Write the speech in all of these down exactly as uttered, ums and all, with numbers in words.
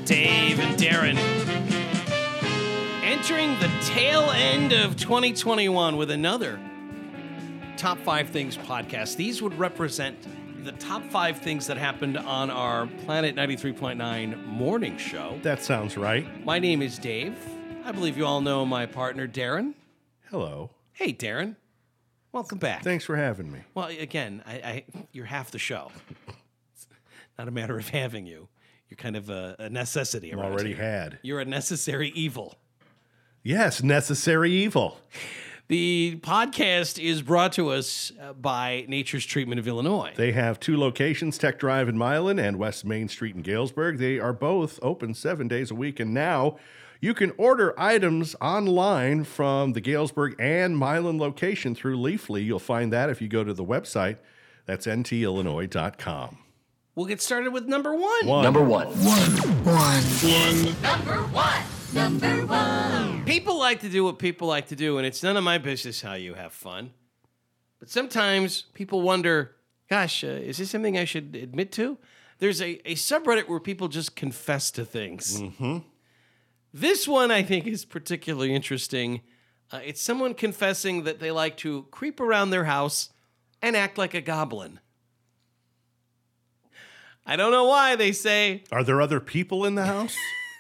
Dave and Darren. Entering the tail end of twenty twenty-one with another Top five Things podcast. These would represent the top five things that happened on our Planet ninety-three point nine morning show. That sounds right. My name is Dave. I believe you all know my partner, Darren. Hello. Hey, Darren. Welcome back. Thanks for having me. Well, again, I, I you're half the show. It's not a matter of having you. You're kind of a, a necessity I'm around already here. had. You're a necessary evil. Yes, necessary evil. The podcast is brought to us uh, by Nature's Treatment of Illinois. They have two locations, Tech Drive in Milan and West Main Street in Galesburg. They are both open seven days a week, and now you can order items online from the Galesburg and Milan location through Leafly. You'll find that if you go to the website. That's N T illinois dot com. We'll get started with number one. One. Number one. One. One. One. Number one. Number one. People like to do what people like to do, and it's none of my business how you have fun. But sometimes people wonder, gosh, uh, is this something I should admit to? There's a, a subreddit where people just confess to things. Mm-hmm. This one I think is particularly interesting. Uh, it's someone confessing that they like to creep around their house and act like a goblin. I don't know why they say, Are there other people in the house?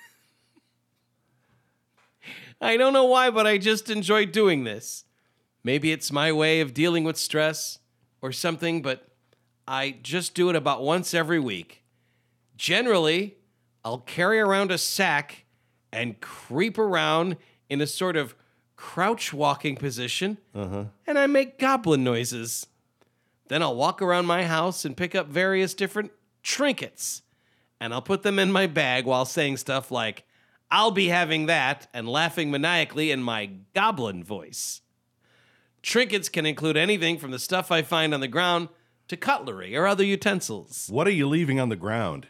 I don't know why, but I just enjoy doing this. Maybe it's my way of dealing with stress or something, but I just do it about once every week. Generally, I'll carry around a sack and creep around in a sort of crouch walking position, Uh-huh. and I make goblin noises. Then I'll walk around my house and pick up various different trinkets, and I'll put them in my bag while saying stuff like, I'll be having that, and laughing maniacally in my goblin voice. Trinkets can include anything from the stuff I find on the ground to cutlery or other utensils. What are you leaving on the ground?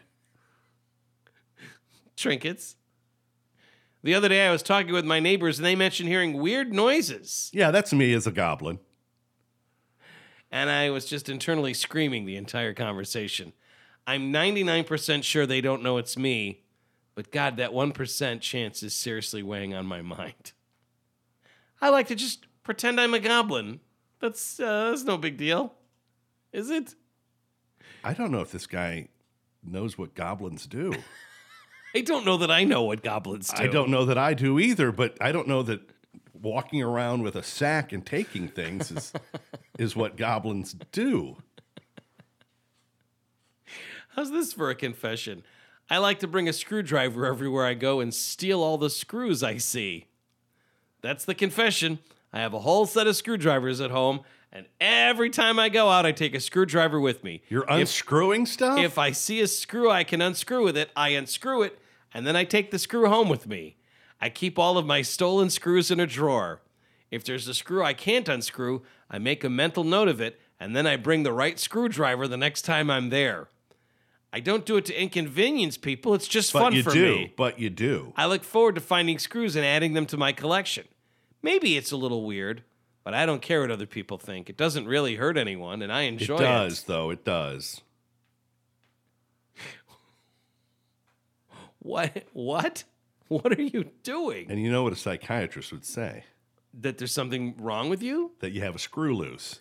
Trinkets. The other day I was talking with my neighbors and they mentioned hearing weird noises. Yeah, that's me as a goblin. And I was just internally screaming the entire conversation. I'm ninety-nine percent sure they don't know it's me, but God, that one percent chance is seriously weighing on my mind. I like to just pretend I'm a goblin. That's, uh, that's no big deal. Is it? I don't know if this guy knows what goblins do. I don't know that I know what goblins do. I don't know that I do either, but I don't know that walking around with a sack and taking things is is what goblins do. How's this for a confession? I like to bring a screwdriver everywhere I go and steal all the screws I see. That's the confession. I have a whole set of screwdrivers at home, and every time I go out, I take a screwdriver with me. You're unscrewing stuff? If I see a screw I can unscrew with it, I unscrew it, and then I take the screw home with me. I keep all of my stolen screws in a drawer. If there's a screw I can't unscrew, I make a mental note of it, and then I bring the right screwdriver the next time I'm there. I don't do it to inconvenience people. It's just but fun you for do, me. But you do. I look forward to finding screws and adding them to my collection. Maybe it's a little weird, but I don't care what other people think. It doesn't really hurt anyone, and I enjoy it. It does, though. It does. What? What? What are you doing? And you know what a psychiatrist would say? That there's something wrong with you? That you have a screw loose.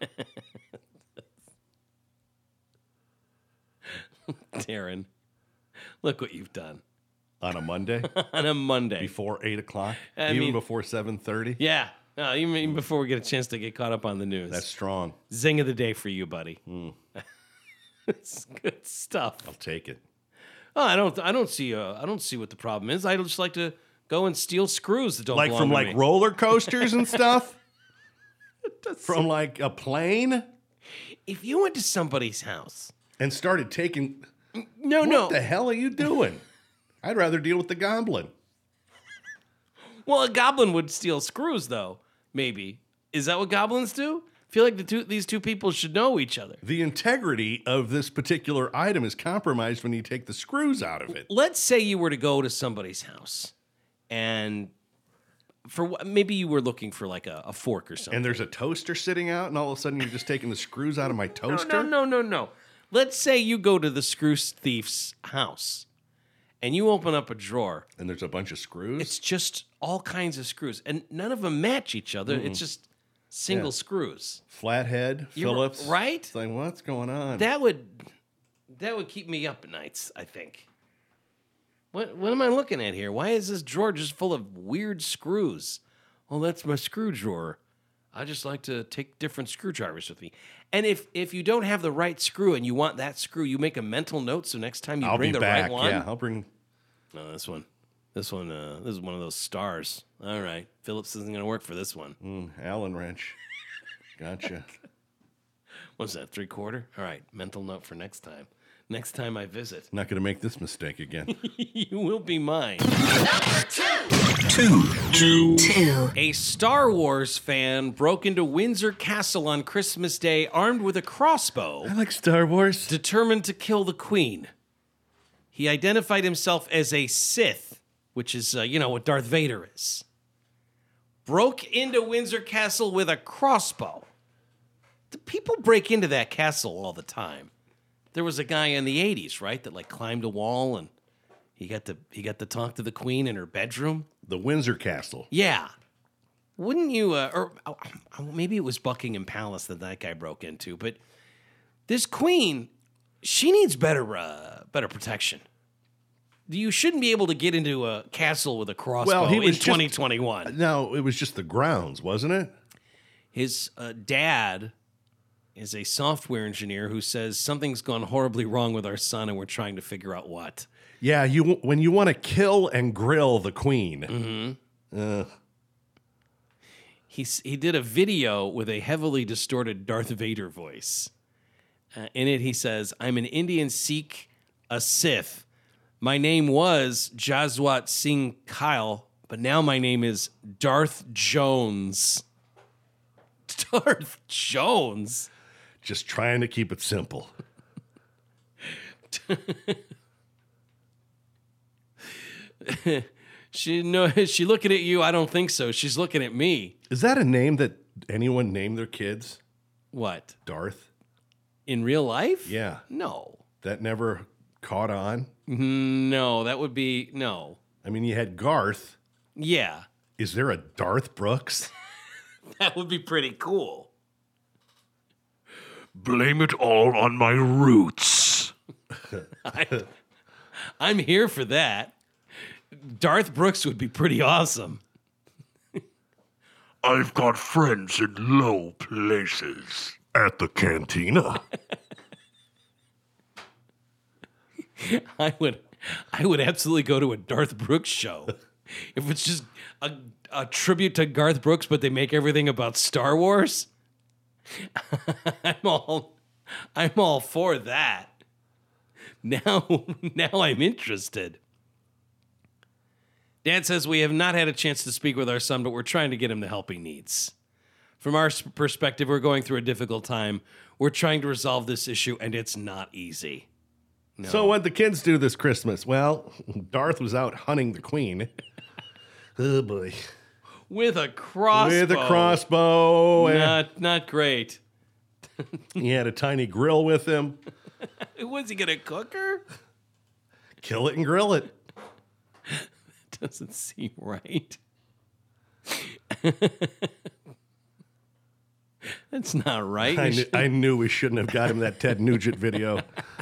Darren, look what you've done. On a Monday? On a Monday. Before eight o'clock? I even mean- before seven thirty? Yeah. No, even, even before we get a chance to get caught up on the news. That's strong. Zing of the day for you, buddy. Mm. It's good stuff. I'll take it. Oh, I don't. I don't see. Uh, I don't see what the problem is. I just like to go and steal screws that don't Like belong from to like me. roller coasters and stuff? From like a plane? If you went to somebody's house, And started taking... no, what no. the hell are you doing? I'd rather deal with the goblin. Well, a goblin would steal screws, though. Maybe is that what goblins do? I feel like the two these two people should know each other. The integrity of this particular item is compromised when you take the screws out of it. Let's say you were to go to somebody's house, and for what- maybe you were looking for like a, a fork or something. And there's a toaster sitting out, and all of a sudden you're just taking the screws out of my toaster? No, no, no, no, no. Let's say you go to the screw thief's house, and you open up a drawer. And there's a bunch of screws. It's just all kinds of screws, and none of them match each other. Mm-mm. It's just single yeah. screws. Flathead, You're, Phillips. Right? It's like, what's going on? That would that would keep me up at nights, I think. What what am I looking at here? Why is this drawer just full of weird screws? Well, that's my screw drawer. I just like to take different screwdrivers with me. And if if you don't have the right screw and you want that screw, you make a mental note so next time you I'll bring be the back. right one. Yeah, I'll bring. No, this one. This one, uh, this is one of those stars. All right. Phillips isn't going to work for this one. Mm, Allen wrench. Gotcha. What's that, three quarter? All right. Mental note for next time. Next time I visit. Not going to make this mistake again. You will be mine. Number two. Two. Two. Two. A Star Wars fan broke into Windsor Castle on Christmas Day armed with a crossbow, I like Star Wars. determined to kill the Queen. He identified himself as a Sith, which is, uh, you know, what Darth Vader is. Broke into Windsor Castle with a crossbow. The people break into that castle all the time. There was a guy in the eighties, right, that like climbed a wall and he got to he got to talk to the Queen in her bedroom. The Windsor Castle. Yeah. Wouldn't you, uh, or uh, maybe it was Buckingham Palace that that guy broke into, but this Queen, she needs better uh, better protection. You shouldn't be able to get into a castle with a crossbow Well, he was in just- twenty twenty-one. No, it was just the grounds, wasn't it? His uh, dad is a software engineer who says something's gone horribly wrong with our son and we're trying to figure out what. Yeah, you when you want to kill and grill the Queen. Mm-hmm. Uh, He's, he did a video with a heavily distorted Darth Vader voice. Uh, in it, he says, I'm an Indian Sikh, a Sith. My name was Jaswat Singh Kyle, but now my name is Darth Jones. Darth Jones? just trying to keep it simple. She no, she looking at you. I don't think so. She's looking at me. Is that a name that anyone named their kids? What? Darth? In real life? Yeah. No. That never caught on? No, that would be no. I mean, you had Garth. Yeah. Is there a Darth Brooks? That would be pretty cool. Blame it all on my roots. I, I'm here for that. Darth Brooks would be pretty awesome. I've got friends in low places. At the cantina. I would I would absolutely go to a Darth Brooks show. If it's just a, a tribute to Garth Brooks, but they make everything about Star Wars, I'm all I'm all for that. Now now I'm interested. Dad says we have not had a chance to speak with our son, but we're trying to get him the help he needs. From our perspective, we're going through a difficult time. We're trying to resolve this issue, and it's not easy. No. So what'd the kids do this Christmas? Well, Darth was out hunting the Queen. Oh, boy. With a crossbow. With a crossbow. and Not, not great. He had a tiny grill with him. Was he going to cook her? Kill it and grill it. Doesn't seem right. That's not right. I, You knew, should- I knew we shouldn't have got him that Ted Nugent video.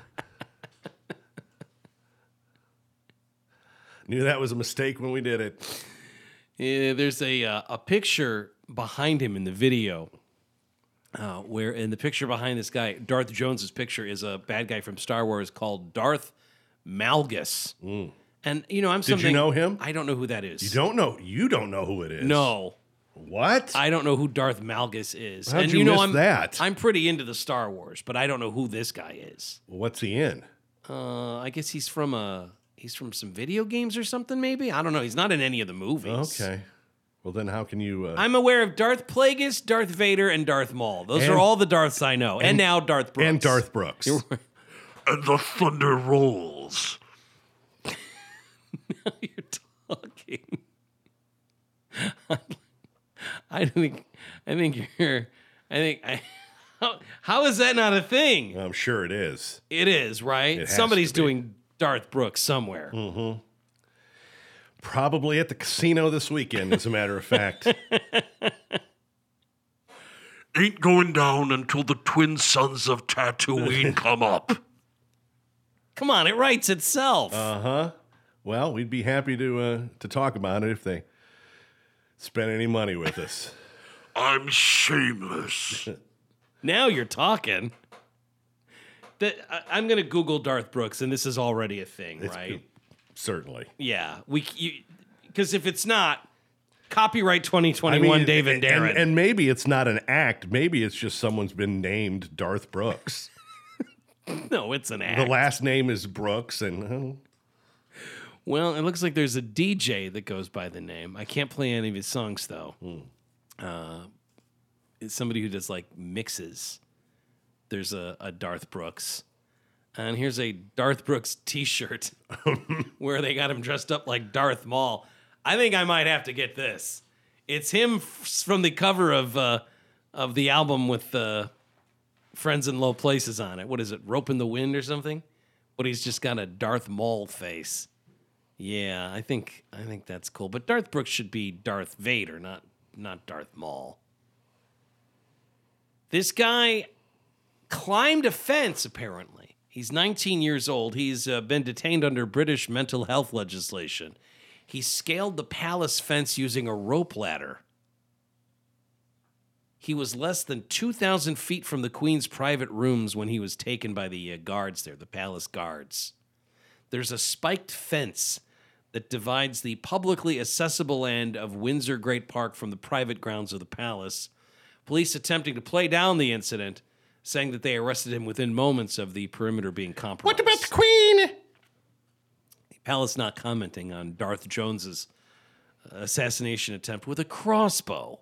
Knew that was a mistake when we did it. Yeah, there's a uh, a picture behind him in the video, uh, where in the picture behind this guy, Darth Jones's picture is a bad guy from Star Wars called Darth Malgus. And you know, I'm Did you something. know him? I don't know who that is. You don't know. You don't know who it is. No, What? I don't know who Darth Malgus is. How'd and you know, miss I'm that? I'm pretty into the Star Wars, but I don't know who this guy is. What's he in? Uh, I guess he's from a he's from some video games or something. Maybe I don't know. He's not in any of the movies. Okay. Well, then how can you? Uh, I'm aware of Darth Plagueis, Darth Vader, and Darth Maul. Those And- are all the Darths I know. And, and- now Darth Brooks. and Darth Brooks. And the thunder rolls. Now you're talking. I think. I think you're. I think. I, how, how is that not a thing? I'm sure it is. It is, right? It has Somebody's to be. doing Darth Brooks somewhere. Mm. Probably at the casino this weekend, as a matter of fact. Ain't going down until the twin sons of Tatooine come up. Come on, it writes itself. Uh-huh. Well, we'd be happy to uh, to talk about it if they spend any money with us. I'm shameless. Now you're talking. The, I, I'm going to Google Darth Brooks, and this is already a thing, It's- right? Certainly. Yeah, we because if it's not copyright twenty twenty-one, David and, Darren, and, and maybe it's not an act. Maybe it's just someone's been named Darth Brooks. no, it's an act. The last name is Brooks, and uh, Well, it looks like there's a D J that goes by the name. I can't play any of his songs though. Hmm. Uh, it's somebody who does like mixes. There's a, a Darth Brooks. And here's a Darth Brooks t-shirt where they got him dressed up like Darth Maul. I think I might have to get this. It's him f- from the cover of uh, of the album with uh, Friends in Low Places on it. What is it, Rope in the Wind or something? But he's just got a Darth Maul face. Yeah, I think I think that's cool. But Darth Brooks should be Darth Vader, not not Darth Maul. This guy climbed a fence, apparently. He's nineteen years old. He's uh, been detained under British mental health legislation. He scaled the palace fence using a rope ladder. He was less than two thousand feet from the Queen's private rooms when he was taken by the uh, guards there, the palace guards. There's a spiked fence that divides the publicly accessible end of Windsor Great Park from the private grounds of the palace. Police attempting to play down the incident, saying that they arrested him within moments of the perimeter being compromised. what about the Queen? The palace not commenting on Darth Jones's assassination attempt with a crossbow.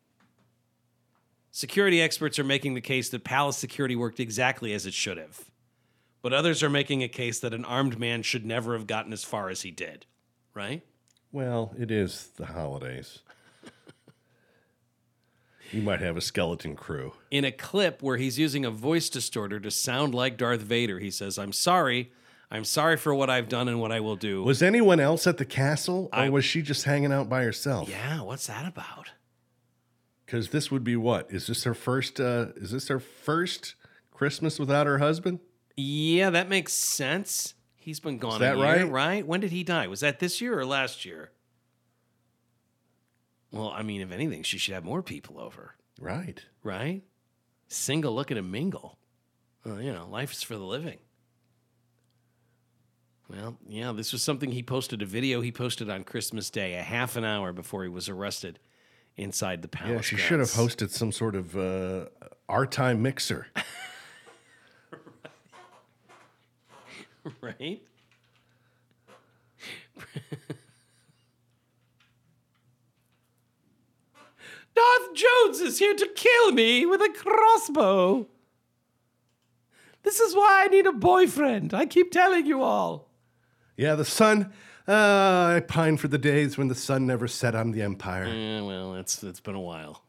Security experts are making the case that palace security worked exactly as it should have. But others are making a case that an armed man should never have gotten as far as he did. Right? Well, it is the holidays. You might have a skeleton crew. In a clip where he's using a voice distorter to sound like Darth Vader, he says, I'm sorry. I'm sorry for what I've done and what I will do. Was anyone else at the castle, or I- was she just hanging out by herself? Yeah, what's that about? Because this would be what? Is this her first? Uh, is this her first Christmas without her husband? Yeah, that makes sense. He's been gone that a year, right? right? When did he die? Was that this year or last year? Well, I mean, if anything, she should have more people over, Right. right? Single looking to mingle. Well, you know, life is for the living. Well, yeah, this was something he posted, a video he posted on Christmas Day, a half an hour before he was arrested inside the palace. Yeah, she should have grounds. hosted some sort of uh, our time mixer. Right? Darth Jones is here to kill me with a crossbow. This is why I need a boyfriend. I keep telling you all. Yeah, the sun. Uh, I pine for the days when the sun never set on the empire. Yeah, well, it's it's been a while.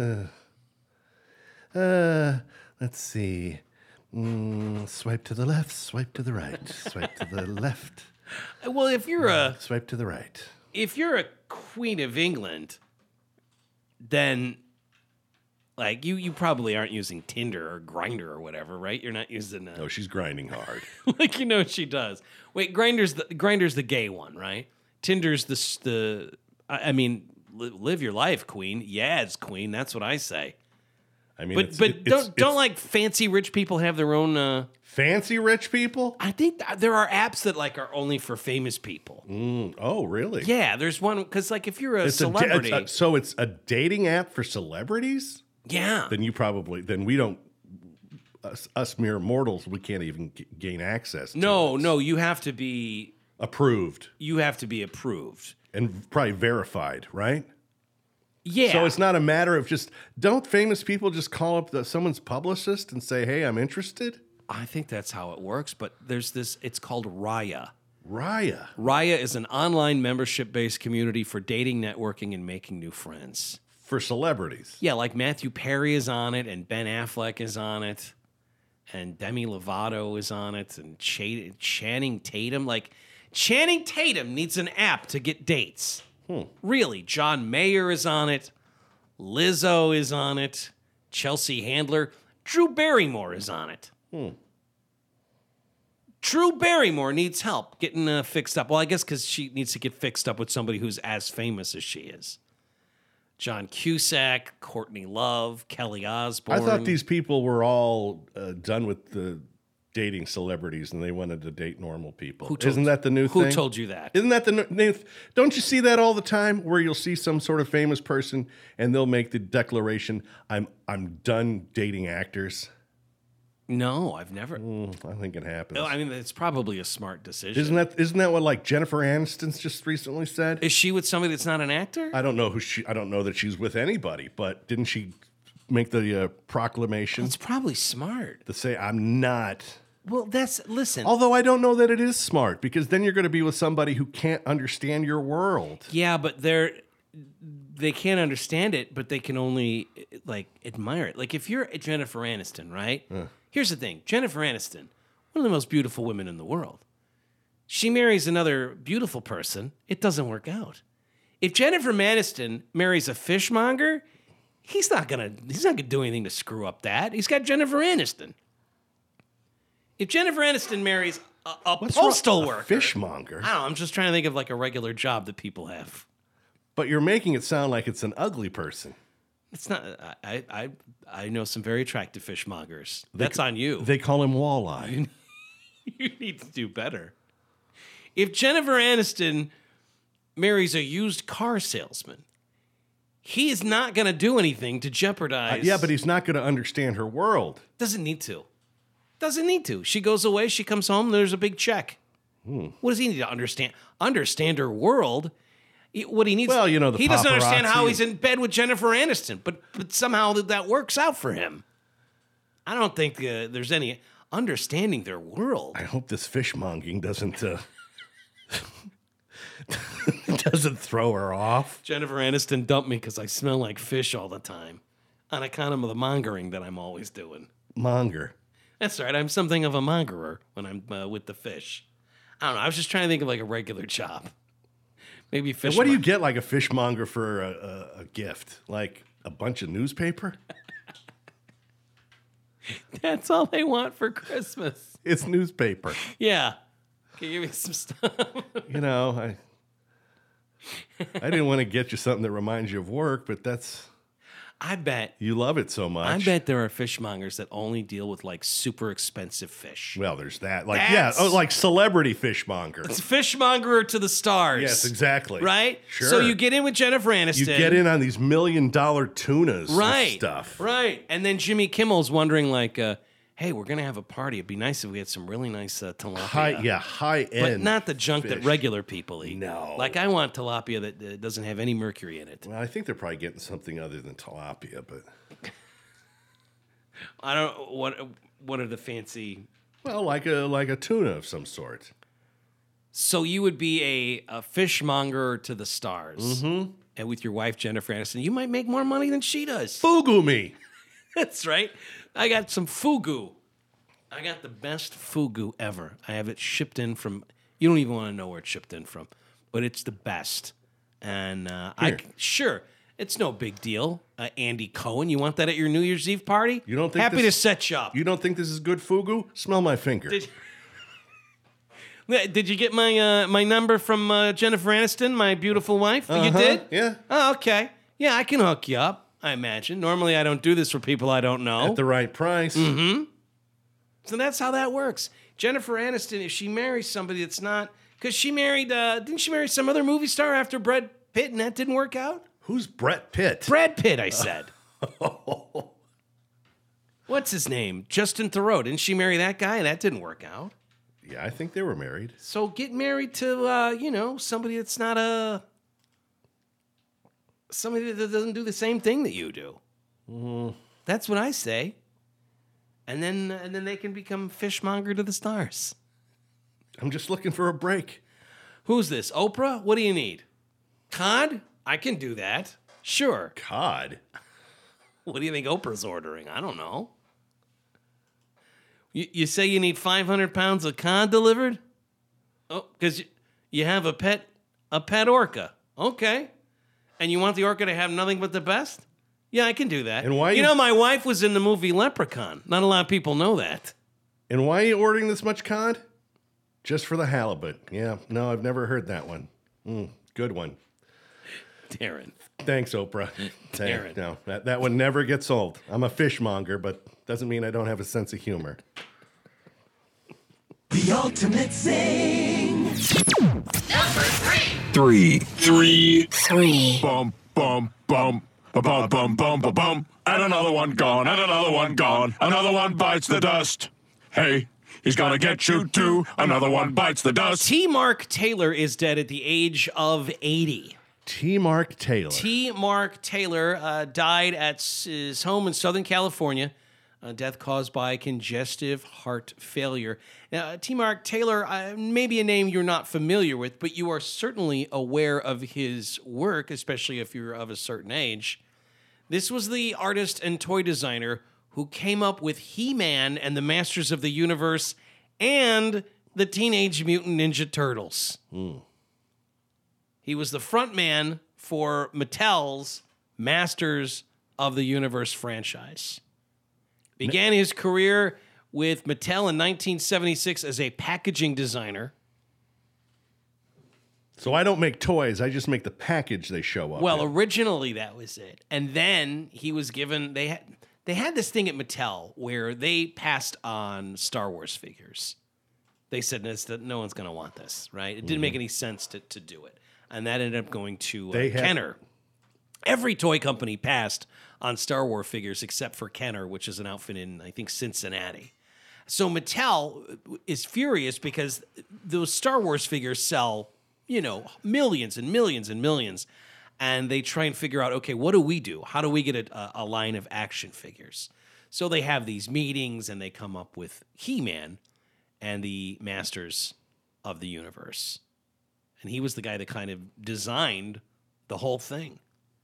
Uh, let's see. Mm, swipe to the left, swipe to the right, swipe to the left, Well, if you're a swipe to the right. if you're a Queen of England, then like you you probably aren't using Tinder or Grinder or whatever, right? You're not using uh, Oh, she's grinding hard. like you know what she does. Wait, Grinder's the Grinder's the gay one, right? Tinder's the s- the. I, I mean, li- live your life, Queen. Yeah, it's Queen. That's what I say. I mean, But it's, but it- don't it's- don't it's like fancy rich people have their own. Uh, fancy rich people. I think th- there are apps that like are only for famous people. Mm, oh, really? Yeah, there's one because like if you're a It's a da- celebrity, it's a- so it's a dating app for celebrities. yeah, Then you probably then we don't. Us, us mere mortals, we can't even g- gain access. to no, this. no, you have to be approved you have to be approved. and probably verified, right? Yeah, So it's not a matter of just don't famous people just call up the, someone's publicist and say, "Hey, I'm interested." I think that's how it works. But there's this. It's called Raya. Raya. Raya is an online membership-based community for dating, networking, and making new friends. For celebrities. Yeah, like Matthew Perry is on it, and Ben Affleck is on it, and Demi Lovato is on it, and Ch- Channing Tatum. Like, Channing Tatum needs an app to get dates. Hmm. Really, John Mayer is on it. Lizzo is on it. Chelsea Handler. Drew Barrymore is on it. Hmm. Drew Barrymore needs help getting uh, fixed up. Well, I guess because she needs to get fixed up with somebody who's as famous as she is. John Cusack, Courtney Love, Kelly Osbourne. I thought these people were all uh, done with the dating celebrities and they wanted to date normal people. Who told Isn't that the new who thing? Who told you that? Isn't that the n- new? Don't you see that all the time where you'll see some sort of famous person and they'll make the declaration, "I'm I'm done dating actors." No, I've never. Mm, I think it happens. No, I mean, it's probably a smart decision. Isn't that isn't that what like Jennifer Aniston's just recently said? Is she with somebody that's not an actor? I don't know who she. I don't know that she's with anybody. But didn't she make the uh, proclamation It's probably smart. to say I'm not? Well, that's listen. Although I don't know that it is smart because then you're going to be with somebody who can't understand your world. Yeah, but they're they can't understand it, but they can only like admire it. Like if you're Jennifer Aniston, right? Uh. Here's the thing: Jennifer Aniston, one of the most beautiful women in the world. She marries another beautiful person, it doesn't work out. If Jennifer Aniston marries a fishmonger, he's not gonna he's not gonna do anything to screw up that. He's got Jennifer Aniston. If Jennifer Aniston marries a, a What's postal wrong- a worker, fishmonger. I don't know. I'm just trying to think of like a regular job that people have. But you're making it sound like it's an ugly person. It's not. I I I know some very attractive fishmongers. That's on you. They call him Walleye. You need to do better. If Jennifer Aniston marries a used car salesman, he is not going to do anything to jeopardize. Uh, yeah, but he's not going to understand her world. Doesn't need to. Doesn't need to. She goes away. She comes home. There's a big check. Hmm. What does he need to understand? Understand her world. He- What he needs. Well, you know, the he doesn't understand how paparazzi. he's in bed with Jennifer Aniston, but but somehow that, that works out for him. I don't think uh, there's any understanding their world. I hope this fishmongering doesn't uh, doesn't throw her off. Jennifer Aniston dumped me because I smell like fish all the time, on account of the mongering that I'm always doing. Monger. That's right. I'm something of a mongerer when I'm uh, with the fish. I don't know. I was just trying to think of like a regular job. Maybe fish. What do you get like a fishmonger for a, a, a gift? Like a bunch of newspaper? That's all they want for Christmas. It's newspaper. Yeah. Can you give me some stuff? You know, I I didn't want to get you something that reminds you of work, but that's I bet. you love it so much. I bet there are fishmongers that only deal with like super expensive fish. Well, there's that. Like That's- yeah, oh, like celebrity fishmonger. It's fishmonger to the stars. Yes, exactly. Right? Sure. So you get in with Jennifer Aniston. You get in on these million dollar tunas right. and stuff. Right. And then Jimmy Kimmel's wondering, like, uh, hey, we're going to have a party. It'd be nice if we had some really nice uh, tilapia. High, yeah, high end. But not the junk that fish. regular people eat. No. Like, I want tilapia that uh, doesn't have any mercury in it. Well, I think they're probably getting something other than tilapia, but I don't what what are the fancy. well, like a like a tuna of some sort. So you would be a, a fishmonger to the stars. Mm-hmm. And with your wife, Jennifer Aniston, you might make more money than she does. Fugu me. That's right. I got some fugu. I got the best fugu ever. I have it shipped in from. You don't even want to know where it's shipped in from, but it's the best. And uh, I Here. sure it's no big deal. Uh, Andy Cohen, you want that at your New Year's Eve party? You don't think Happy this- to set you up. You don't think this is good fugu? Smell my finger. Did, did you get my uh, my number from uh, Jennifer Aniston, my beautiful wife? You Uh-huh, did? yeah. Oh, okay. Yeah, I can hook you up. I imagine. Normally, I don't do this for people I don't know. At the right price. Mm-hmm. So that's how that works. Jennifer Aniston, if she marries somebody that's not, because she married, uh, didn't she marry some other movie star after Brad Pitt, and that didn't work out? Who's Brett Pitt? Brad Pitt, I said. What's his name? Justin Theroux. Didn't she marry that guy, and that didn't work out? Yeah, I think they were married. So get married to, uh, you know, somebody that's not a, somebody that doesn't do the same thing that you do. Mm. That's what I say. And then, and then they can become fishmonger to the stars. I'm just looking for a break. Who's this? Oprah? What do you need? Cod? I can do that. Sure. Cod. What do you think Oprah's ordering? I don't know. You, you say you need five hundred pounds of cod delivered? Oh, because you, you have a pet, a pet orca. Okay. And you want the orca to have nothing but the best? Yeah, I can do that. And why You you- know, my wife was in the movie Leprechaun. Not a lot of people know that. And why are you ordering this much cod? Just for the halibut. Yeah, no, I've never heard that one. Mm, good one. Darren. Thanks, Oprah. Darren. Hey, no, that, that one never gets old. I'm a fishmonger, but doesn't mean I don't have a sense of humor. The ultimate sing. Number three. Three. Three. Three. Bum, bum, bum. Ba-bum, bum, bum, ba-bum. And another one gone, and another one gone. Another one bites the dust. Hey, he's gonna get you too. Another one bites the dust. T. Mark Taylor is dead at the age of eighty. T. Mark Taylor. T. Mark Taylor uh, died at s- his home in Southern California. Uh, death caused by congestive heart failure. Now, T. Mark Taylor, uh, maybe a name you're not familiar with, but you are certainly aware of his work, especially if you're of a certain age. This was the artist and toy designer who came up with He-Man and the Masters of the Universe and the Teenage Mutant Ninja Turtles. He was the front man for Mattel's Masters of the Universe franchise. Began his career with Mattel in nineteen seventy-six as a packaging designer. So I don't make toys. I just make the package they show up Well, in. originally that was it. And then he was given they had they had this thing at Mattel where they passed on Star Wars figures. They said this, that no one's going to want this, right? It didn't make any sense to, to do it. And that ended up going to uh, They had- Kenner. Every toy company passed on Star Wars figures except for Kenner, which is an outfit in, I think, Cincinnati. So Mattel is furious because those Star Wars figures sell, you know, millions and millions and millions. And they try and figure out, okay, what do we do? How do we get a, a line of action figures? So they have these meetings and they come up with He-Man and the Masters of the Universe. And he was the guy that kind of designed the whole thing.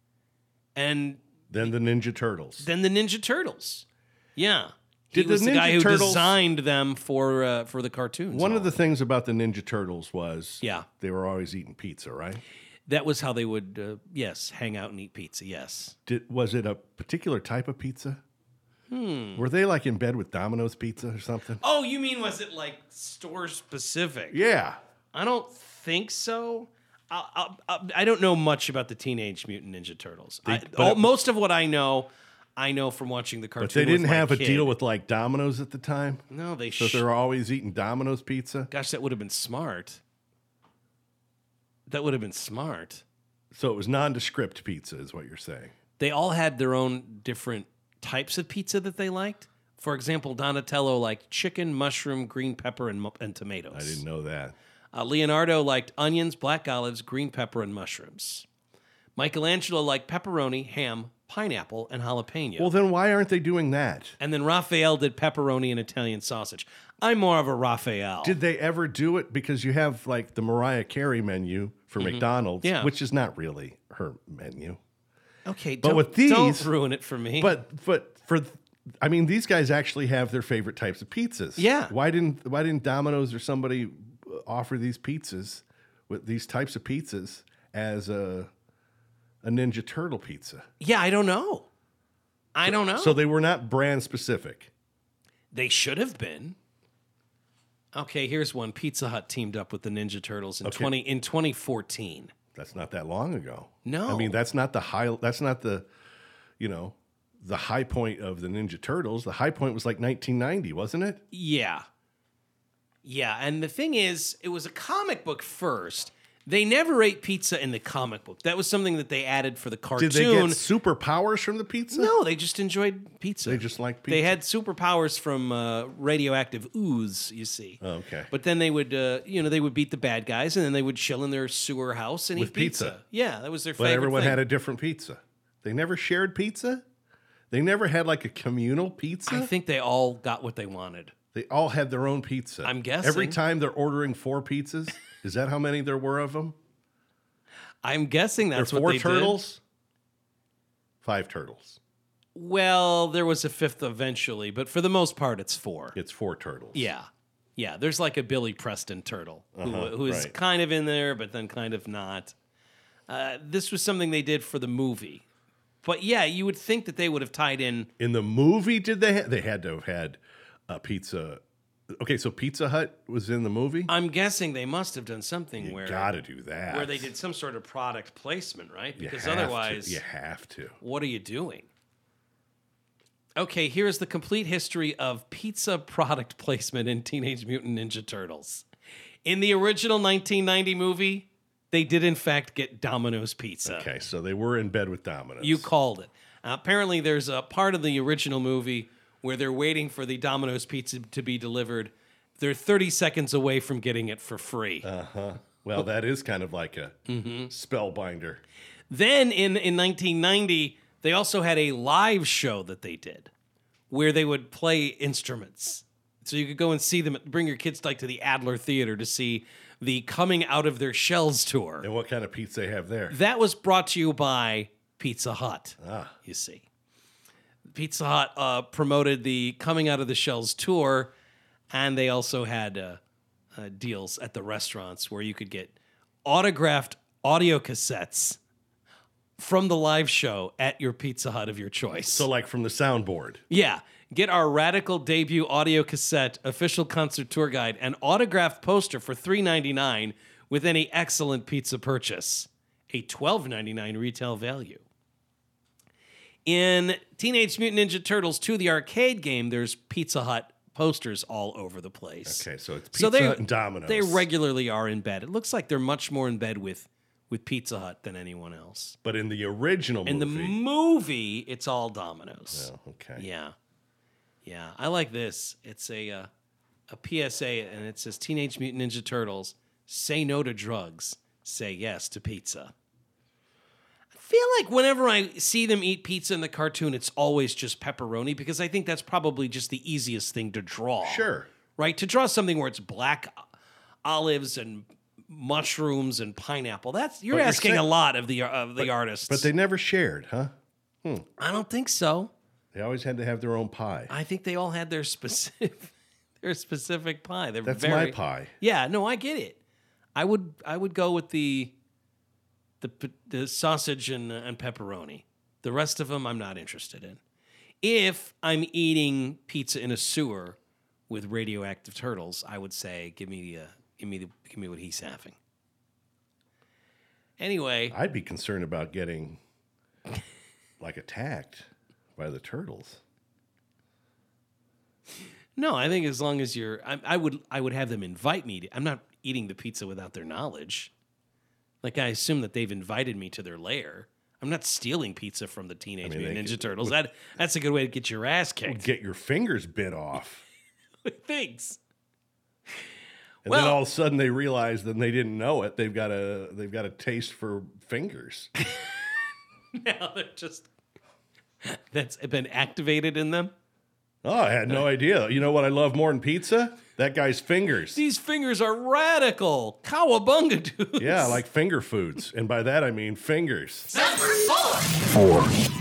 And Then the Ninja Turtles. then the Ninja Turtles. Yeah. He Did the was the, guy Ninja who Turtles- designed them for uh, for the cartoons. One and of the all. things about the Ninja Turtles was Yeah. they were always eating pizza, right? That was how they would, uh, yes, hang out and eat pizza, yes. Did, was it a particular type of pizza? Hmm. Were they like in bed with Domino's Pizza or something? Oh, you mean was it like store specific? Yeah. I don't think so. I, I, I, I don't know much about the Teenage Mutant Ninja Turtles. I, but all, it- most of what I know, I know from watching the cartoon. But they didn't with my have a kid. deal with like Domino's at the time. No, they So sh- they were always eating Domino's pizza. Gosh, that would have been smart. That would have been smart. So it was nondescript pizza, is what you're saying. They all had their own different types of pizza that they liked. For example, Donatello liked chicken, mushroom, green pepper, and, mu- and tomatoes. I didn't know that. Uh, Leonardo liked onions, black olives, green pepper, and mushrooms. Michelangelo liked pepperoni, ham, pineapple, and jalapeno. Well, then why aren't they doing that? and then Raphael did pepperoni and Italian sausage. I'm more of a Raphael. Did they ever do it? Because you have like the Mariah Carey menu for McDonald's, Mm-hmm. Yeah. which is not really her menu. okay, but don't, with these- don't ruin it for me. But but for I mean, these guys actually have their favorite types of pizzas. Yeah. Why didn't Why didn't Domino's or somebody offer these pizzas with these types of pizzas as a a Ninja Turtle pizza? yeah, I don't know. I don't know. So they were not brand specific. They should have been. Okay, here's one. Pizza Hut teamed up with the Ninja Turtles in Okay. twenty in twenty fourteen. That's not that long ago. No. I mean that's not the high. That's not the, you know, the high point of the Ninja Turtles. The high point was like nineteen ninety, wasn't it? Yeah. Yeah, and the thing is, it was a comic book first. They never ate pizza in the comic book. That was something that they added for the cartoon. Did they get superpowers from the pizza? No, they just enjoyed pizza. They just liked They pizza? had superpowers from uh, radioactive ooze, you see. Oh, okay. But then they would, uh, you know, they would beat the bad guys, and then they would chill in their sewer house and With eat pizza. pizza. Yeah, that was their But favorite everyone thing. had a different pizza. They never shared pizza. They never had like a communal pizza. I think they all got what they wanted. They all had their own pizza. I'm guessing. Every time they're ordering four pizzas, is that how many there were of them? I'm guessing There that's four what they turtles, five turtles. Well, there was a fifth eventually, but for the most part, it's four. It's four turtles. Yeah. Yeah, there's like a Billy Preston turtle who, Uh-huh, who is right. kind of in there, but then kind of not. Uh, this was something they did for the movie. But yeah, you would think that they would have tied in. In the movie, did they? Ha- they had to have had a pizza. Okay, so Pizza Hut was in the movie. I'm guessing they must have done something You where gotta do that. where they did some sort of product placement, right? You Because have to. otherwise, you have to. what are you doing? Okay, here's the complete history of pizza product placement in Teenage Mutant Ninja Turtles. In the original nineteen ninety movie, they did in fact get Domino's Pizza. Okay, so they were in bed with Domino's. You called it. Uh, apparently, there's a part of the original movie where they're waiting for the Domino's Pizza to be delivered. They're thirty seconds away from getting it for free. Uh-huh. Well, that is kind of like a Mm-hmm. spellbinder. Then in, in nineteen ninety, they also had a live show that they did where they would play instruments. So you could go and see them, bring your kids like to the Adler Theater to see the Coming Out of Their Shells tour. And what kind of pizza they have there? That was brought to you by Pizza Hut, Ah. you see. Pizza Hut uh, promoted the Coming Out of the Shells tour, and they also had uh, uh, deals at the restaurants where you could get autographed audio cassettes from the live show at your Pizza Hut of your choice. So, like from the soundboard. Yeah. Get our radical debut audio cassette, official concert tour guide, and autographed poster for three ninety-nine with any excellent pizza purchase. A twelve ninety-nine retail value. In Teenage Mutant Ninja Turtles two, the arcade game, there's Pizza Hut posters all over the place. Okay, so it's Pizza So they, Hut and Domino's. they regularly are in bed. It looks like they're much more in bed with, with Pizza Hut than anyone else. But in the original movie. In the movie, it's all Domino's. Oh, okay. Yeah. Yeah. I like this. It's a uh, a P S A, and it says Teenage Mutant Ninja Turtles, say no to drugs, say yes to pizza. I feel like whenever I see them eat pizza in the cartoon, it's always just pepperoni because I think that's probably just the easiest thing to draw. Sure. Right? To draw something where it's black olives and mushrooms and pineapple. That's you're But you're asking saying- a lot of the of the artists. But they never shared, huh? I don't think so. They always had to have their own pie. I think they all had their specific their specific pie. They're That's very, my pie. Yeah, no, I get it. I would I would go with the the p- the sausage and uh, and pepperoni. The rest of them I'm not interested in. If I'm eating pizza in a sewer with radioactive turtles, I would say give me the uh, give me the give me what he's having. Anyway, I'd be concerned about getting like attacked by the turtles. no, I think as long as you're, I, I would I would have them invite me. To, I'm not eating the pizza without their knowledge. Like I assume that they've invited me to their lair. I'm not stealing pizza from the Teenage I mean, Mutant they Ninja could- Turtles. That that's a good way to get your ass kicked. Get your fingers bit off. Thanks. And Well- then all of a sudden they realize that they didn't know it. They've got a they've got a taste for fingers. Now they're just that's been activated in them. Oh, I had no idea. You know what I love more than pizza? That guy's fingers. These fingers are radical. Cowabunga, dude. Yeah, I like finger foods. And by that I mean fingers. Number four.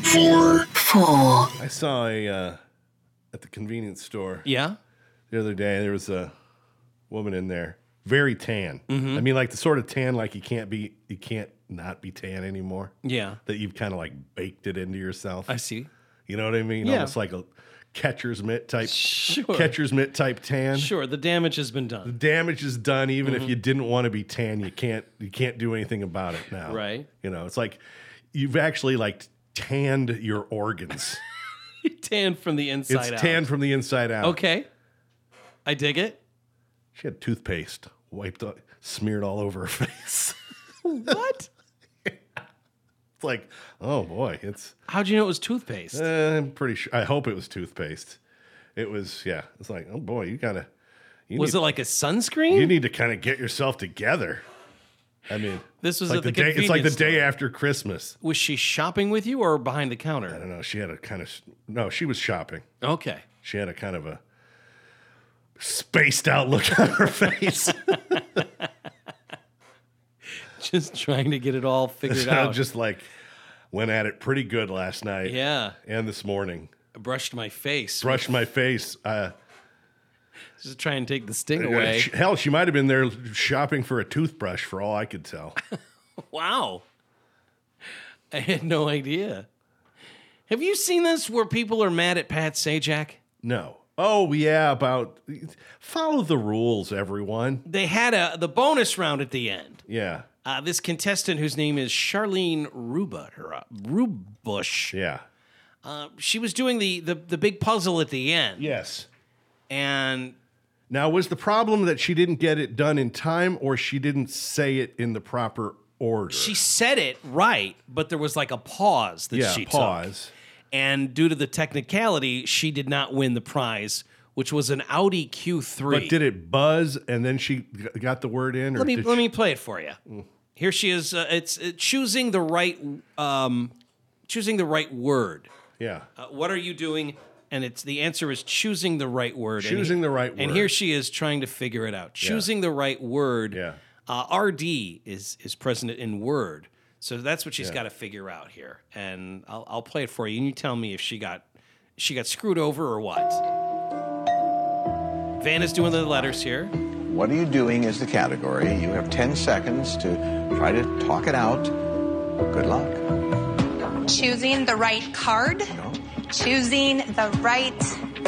I saw a uh, at the convenience store Yeah. the other day. There was a woman in there, very tan. Mm-hmm. I mean, like the sort of tan like you can't be, you can't not be tan anymore. Yeah. That you've kind of like baked it into yourself. I see. You know what I mean? Yeah. Almost like a catcher's mitt type, Sure. catcher's mitt type tan. Sure. The damage has been done. Damage is done. Even Mm-hmm. if you didn't want to be tan, you can't, you can't do anything about it now. Right. You know, it's like you've actually like tanned your organs. Tanned from the inside it's out. tanned from the inside out. Okay. I dig it. She had toothpaste wiped up, smeared all over her face. What? It's like, oh boy, it's. How'd you know it was toothpaste? Uh, I'm pretty sure. I hope it was toothpaste. It was, yeah. It's like, oh boy, you gotta. You Was need, it like a sunscreen? You need to kind of get yourself together. I mean, This was like at the day. It's like the convenience day store. after Christmas. Was she shopping with you or behind the I counter? don't know. She had a kind of no. She was shopping. Okay. She had a kind of a spaced out look on her face. Just trying to get it all figured So I'm out. just like, Went at it pretty good last night. Yeah. And this morning. I brushed my face. Brushed my face. Uh, Just try and take the sting away. Hell, she might have been there shopping for a toothbrush for all I could tell. Wow. I had no idea. Have you seen this where people are mad at Pat Sajak? No. Oh, yeah, about follow the rules, everyone. They had a the bonus round at the end. Yeah. Uh, this contestant whose name is Charlene Ruba, her, uh, Rubush. Yeah. Uh, she was doing the, the the big puzzle at the end. Yes. And now, was the problem that she didn't get it done in time, or she didn't say it in the proper order? she said it right, but there was like a pause that yeah, she pause. took. And due to the technicality, she did not win the prize, which was an Audi Q three. But did it buzz and then she g- got the word in? Or Let me did let she- me play it for you. Mm. Here she is. Uh, it's uh, choosing the right um, choosing the right word. Yeah. Uh, what are you doing? And it's the answer is choosing the right word. And Choosing he- the right And word. here she is trying to figure it out. Choosing the right word. Yeah. Uh, R D is is present in Word, so that's what she's Yeah. got to figure out here. And I'll I'll play it for you, and you tell me if she got she got screwed over or what. Van is doing the letters here. What are you doing is the category. You have ten seconds to try to talk it out. Good luck. Choosing the right card. No. Choosing the right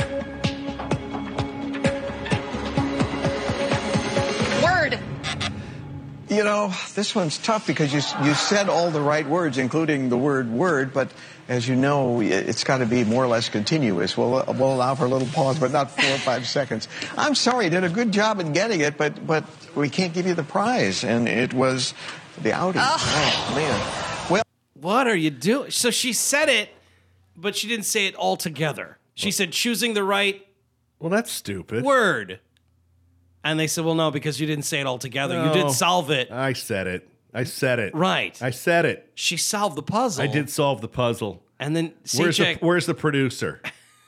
word. You know, this one's tough because you you said all the right words, including the word word, but as you know, it's got to be more or less continuous. We'll, we'll allow for a little pause, but not four or five seconds. I'm sorry, you did a good job in getting it, but but we can't give you the prize, and it was the Audi. Oh. Oh, man. Well, What are you doing? So she said it, but she didn't say it all together. She said choosing the right Well, that's stupid. word. And they said, well, no, because you didn't say it all together. You No. did solve it. I said it. I said it. Right. I said it. She solved the puzzle. I did solve the puzzle. And then Where's the, Sajak, where's the producer?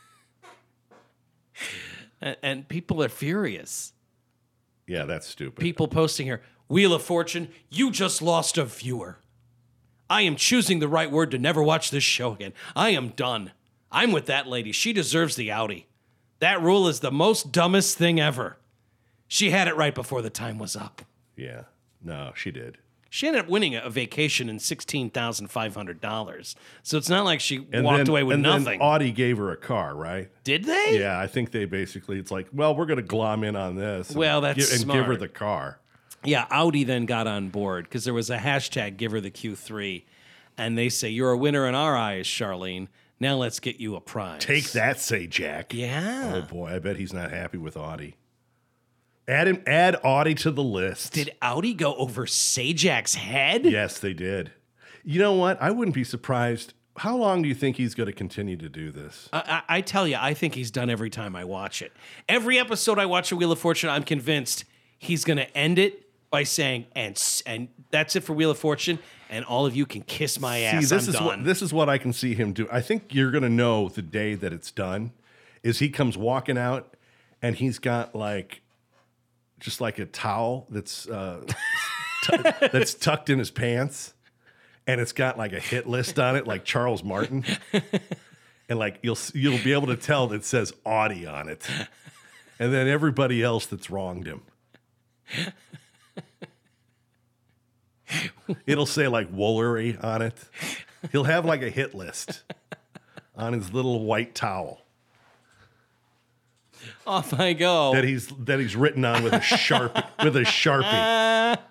and, and people are furious. Yeah, that's stupid. People posting here, Wheel of Fortune, you just lost a viewer. I am choosing the right word to never watch this show again. I am done. I'm with that lady. She deserves the Audi. That rule is the most dumbest thing ever. She had it right before the time was up. Yeah. No, she did. She ended up winning a vacation and sixteen thousand five hundred dollars. So it's not like she And walked then, away with and nothing. Then Audi gave her a car, right? Did they? Yeah, I think they basically, it's like, well, we're going to glom in on this. and Well, that's gi- and give her smart. the car. Yeah, Audi then got on board because there was a hashtag give her the Q three. And they say, you're a winner in our eyes, Charlene. Now let's get you a prize. Take that, say Jack. Yeah. Oh, boy, I bet he's not happy with Audi. Add him, add Audi to the list. Did Audi go over Sajak's head? Yes, they did. You know what? I wouldn't be surprised. How long do you think he's going to continue to do this? I, I, I tell you, I think he's done every time I watch it. Every episode I watch of Wheel of Fortune, I'm convinced he's going to end it by saying, and s- and that's it for Wheel of Fortune, and all of you can kiss my ass. See, this I'm is done. what this is what I can see him do. I think you're going to know the day that it's done is he comes walking out and he's got like just like a towel that's uh, t- that's tucked in his pants, and it's got like a hit list on it, like Charles Martin, and like you'll you'll be able to tell that it says Audi on it, and then everybody else that's wronged him. It'll say like Woolery on it. He'll have like a hit list on his little white towel Off I go. that he's that he's written on with a sharp with a Sharpie.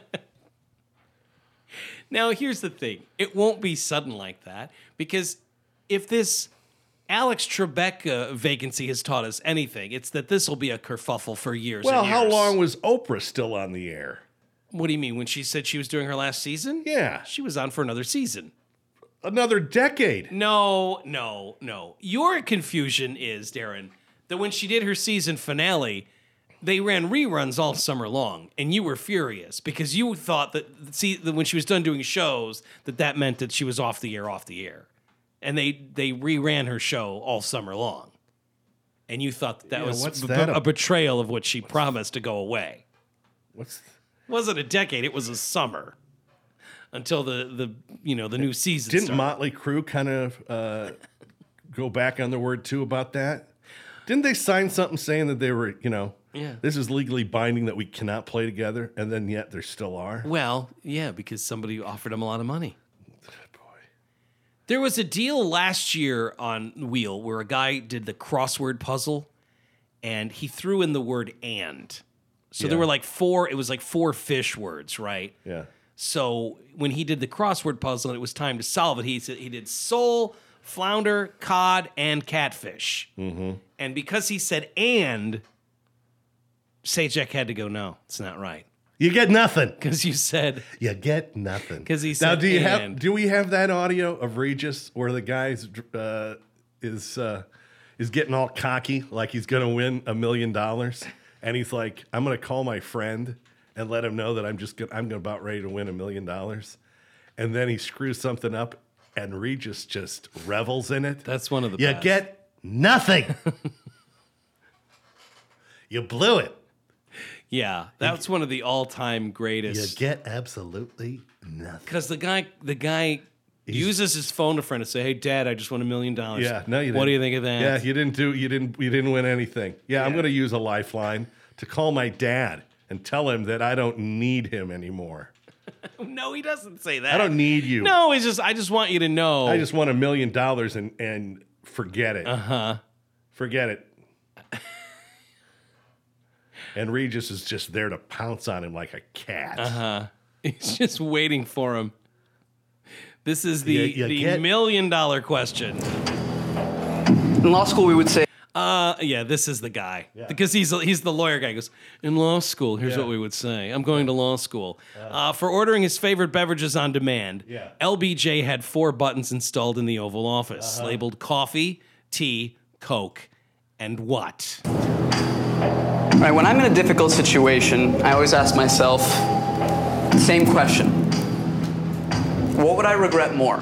Now, here's the thing. It won't be sudden like that because if this Alex Trebek uh, vacancy has taught us anything, it's that this will be a kerfuffle for years Well, and how years. long was Oprah still on the air? What do you mean? When she said she was doing her last season? Yeah. She was on for another season. Another decade. No, no, no. Your confusion is, Darren, that when she did her season finale, they ran reruns all summer long, and you were furious because you thought that, see, that when she was done doing shows, that that meant that she was off the air, off the air. And they, they reran her show all summer long. And you thought that, that Yeah, was what's b- that a ab- betrayal of what she promised to go away. What's It wasn't a decade, it was a summer. until the the you know the new season. Didn't started. Motley Crue kind of uh, go back on their word too about that? Didn't they sign something saying that they were, you know, Yeah. this is legally binding that we cannot play together, and then yet there still are? Well, yeah, because somebody offered him a lot of money. There was a deal last year on Wheel where a guy did the crossword puzzle, and he threw in the word "and." So Yeah. there were like four. It was like four fish words, right? Yeah. So when he did the crossword puzzle and it was time to solve it, he said he did sole, flounder, cod, and catfish. Mm-hmm. And because he said "and," Sajak had to go, "No, it's not right." You get nothing. Because you said You get nothing. 'Cause he now, said do you and. have? Do we have that audio of Regis where the guy uh, is uh, is getting all cocky like he's going to win a million dollars, and he's like, "I'm going to call my friend and let him know that I'm just gonna, I'm about ready to win a million dollars," and then he screws something up, and Regis just revels in it. That's one of the You best. get nothing. You blew it. Yeah, that's one of the all-time You greatest. get absolutely nothing. Because the guy, the guy uses his phone to friend to say, "Hey, Dad, I just won a million dollars." Yeah, no, you didn't. What do you think of that? Yeah, you didn't do. You didn't. You didn't win anything. Yeah, I'm going to use a lifeline to call my dad and tell him that I don't need him anymore. No, he doesn't say that. I don't need you. No, it's just I just want you to know. I just want a million dollars and and forget it. Uh huh. Uh-huh. Forget it. And Regis is just there to pounce on him like a cat. Uh huh. He's just waiting for him. This is the You- you the get- million dollar question. In law school, we would say, Uh, yeah, this is the guy because he's he's the lawyer guy. He goes, in law school. Here's Yeah. what we would say. I'm going to law school. Uh, for ordering his favorite beverages on demand. Yeah. L B J had four buttons installed in the Oval Office, Uh-huh. labeled coffee, tea, Coke, and what? all right, when I'm in a difficult situation, I always ask myself the same question. What would I regret more?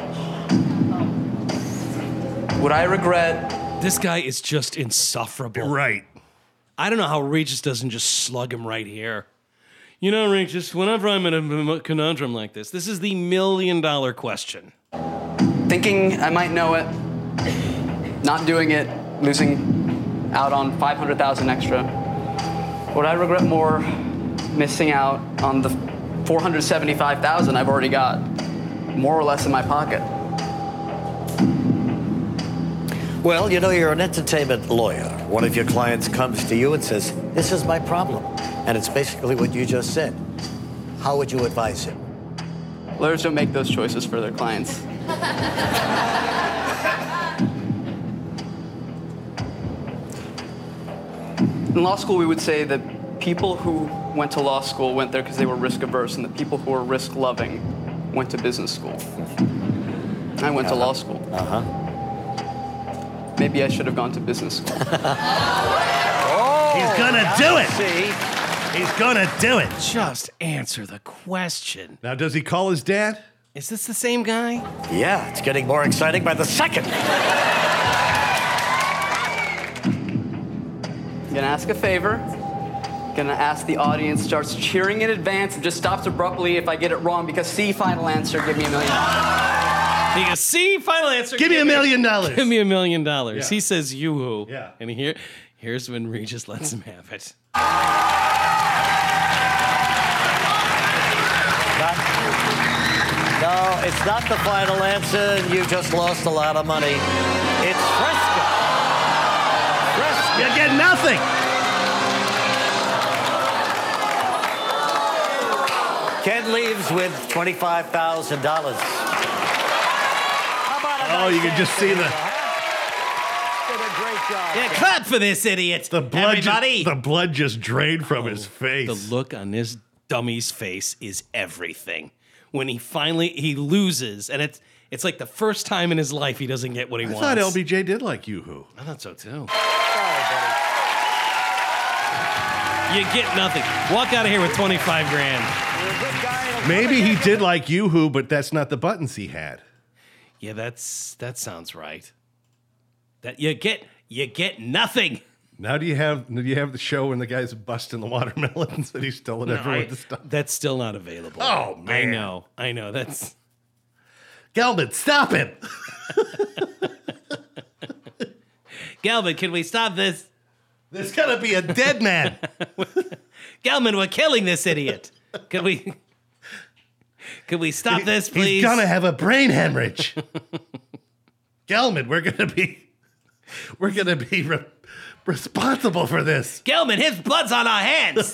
Would I regret This guy is just insufferable. Right. I don't know how Regis doesn't just slug him right here. You know, Regis, whenever I'm in a conundrum like this, this is the million dollar question. thinking I might know it, not doing it, losing out on five hundred thousand extra? Would I regret more missing out on the four hundred seventy-five thousand I've already got, more or less in my pocket? Well, you know, you're an entertainment lawyer. One of your clients comes to you and says, this is my problem. And it's basically what you just said. How would you advise him? Lawyers don't make those choices for their clients. In law school, we would say that people who went to law school went there because they were risk averse, and the people who were risk loving went to business school. I went to law school. Uh-huh. Maybe I should have gone to business school. He's gonna do it. See? He's gonna do it. Just answer the question. Now, does he call his dad? Is this the same guy? Yeah, it's getting more exciting by the second. I'm gonna ask a favor. Gonna ask the audience starts cheering in advance and just stops abruptly if I get it wrong because C, final answer, give me a million. He goes, see, final answer. Give me a million dollars. Give me a million dollars. Yeah. He says, yoo-hoo. Yeah. And here, here's when Regis lets him have it. Not, no, it's not the final answer. You just lost a lot of money. It's Fresca. Fresca. You get nothing. Ken leaves with twenty-five thousand dollars. Oh, you can just see the Did a great job. Yeah, clap for this idiot. the blood. Everybody. Just, the blood just drained from his face. The look on this dummy's face is everything. When he finally he loses, and it's it's like the first time in his life he doesn't get what he I wants. thought L B J did like Yoo-Hoo. I thought so too. You get nothing. Walk out of here with twenty-five grand. Maybe he did like Yoo-Hoo, but that's not the buttons he had. Yeah, that's that sounds right. That you get you get nothing. Now do you have do you have the show when the guy's busting the watermelons and he's still in No, everyone I- to stop? That's still not available. Oh, I man. know. I know. That's Gelman, stop it! Gelman, can we stop this? There's gotta be a dead man. Gelman, we're killing this idiot. Can we Can we stop this, please? He's gonna have a brain hemorrhage. Gelman, we're gonna be we're gonna be re- responsible for this. Gelman, his blood's on our hands.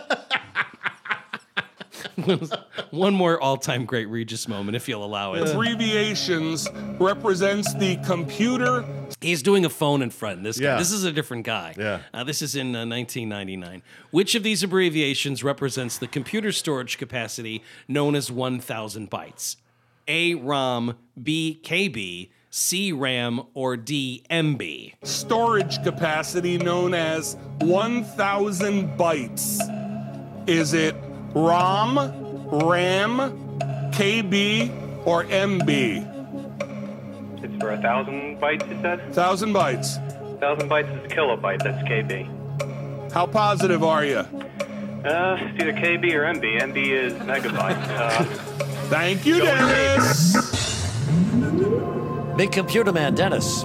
One more all-time great Regis moment, if you'll allow it. Abbreviations represents the computer. He's doing a phone in front. This guy. Yeah. This is a different guy. Yeah. Uh, this is in uh, nineteen ninety-nine. Which of these abbreviations represents the computer storage capacity known as one thousand bytes? A, ROM, B, K B, C, RAM, or D, M B? Storage capacity known as one thousand bytes. Is it ROM, RAM, K B, or M B? It's for a thousand bytes, you said? one thousand bytes. Thousand bytes is kilobyte, that's K B. How positive are you? Uh, it's either K B or M B. M B is megabyte. Uh, Thank you, Dennis. Big computer man, Dennis.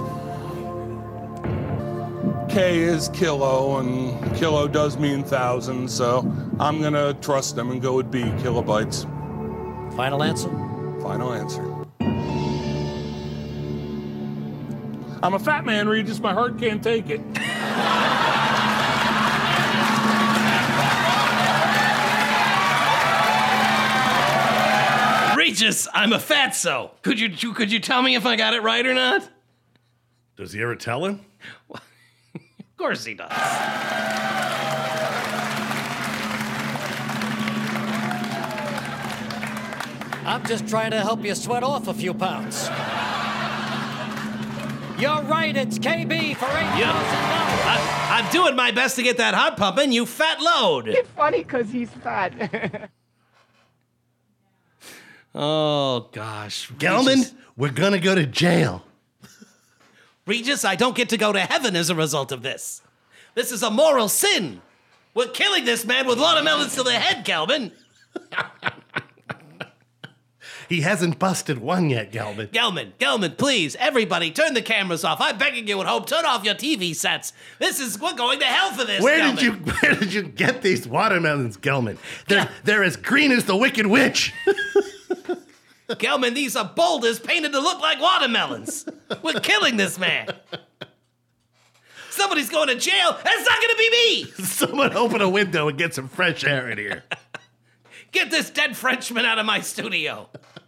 K is kilo, and kilo does mean thousand, so I'm gonna trust them and go with B, kilobytes. Final answer? Final answer. I'm a fat man, Regis. My heart can't take it. Regis, I'm a fatso. Could you could you tell me if I got it right or not? Does he ever tell him? Of course he does. I'm just trying to help you sweat off a few pounds. You're right, it's K B for eight thousand dollars. I, I'm doing my best to get that heart pumping, you fat load. It's funny because he's fat. Oh, gosh. Gelman, Regis, we're gonna go to jail. Regis, I don't get to go to heaven as a result of this. This is a moral sin. We're killing this man with watermelons to the head, Gelman. He hasn't busted one yet, Gelman. Gelman, Gelman, please, everybody, turn the cameras off. I'm begging you at home, turn off your T V sets. This is, we're going to hell for this, Where Gelman. did you where did you get these watermelons, Gelman? They're they're as green as the Wicked Witch. Gelman, these are boulders painted to look like watermelons. We're killing this man. Somebody's going to jail. That's not going to be me. Someone open a window and get some fresh air in here. Get this dead Frenchman out of my studio.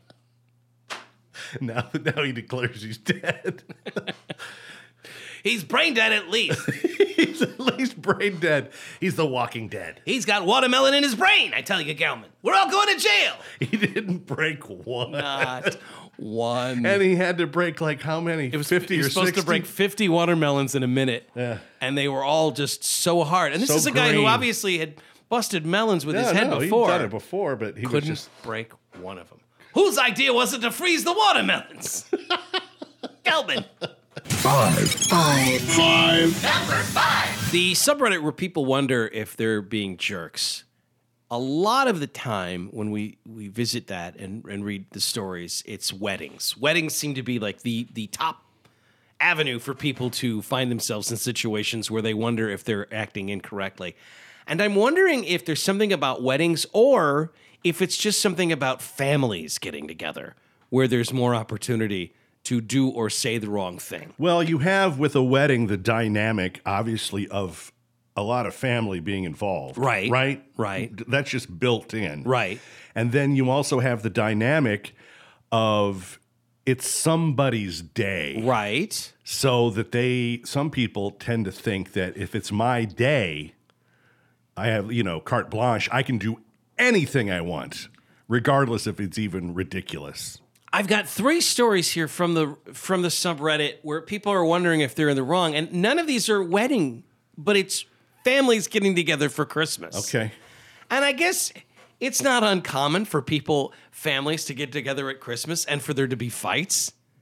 Now, now he declares he's dead. He's brain dead at least. He's at least brain dead. He's the Walking Dead. He's got watermelon in his brain, I tell you, Gelman. We're all going to jail. He didn't break one. Not one. And he had to break like how many? It was fifty he or was supposed sixty? to break fifty watermelons in a minute. Yeah. And they were all just so hard. And this So is a guy who green. obviously had busted melons with his Yeah, head no, before. He'd done it before, but he Couldn't was just break one of them. Whose idea was it to freeze the watermelons? Gelman. Five. Five. Five. Number five. The subreddit where people wonder if they're being jerks. A lot of the time when we, we visit that and, and read the stories, it's weddings. Weddings seem to be like the, the top avenue for people to find themselves in situations where they wonder if they're acting incorrectly. And I'm wondering if there's something about weddings or if it's just something about families getting together where there's more opportunity to do or say the wrong thing. Well, you have with a wedding the dynamic, obviously, of a lot of family being involved. Right. Right? Right. That's just built in. Right. And then you also have the dynamic of it's somebody's day. Right. So that they, some people tend to think that if it's my day, I have, you know, carte blanche, I can do anything I want, regardless if it's even ridiculous. I've got three stories here from the from the subreddit where people are wondering if they're in the wrong, and none of these are wedding, but it's families getting together for Christmas. Okay. And I guess it's not uncommon for people, families, to get together at Christmas and for there to be fights.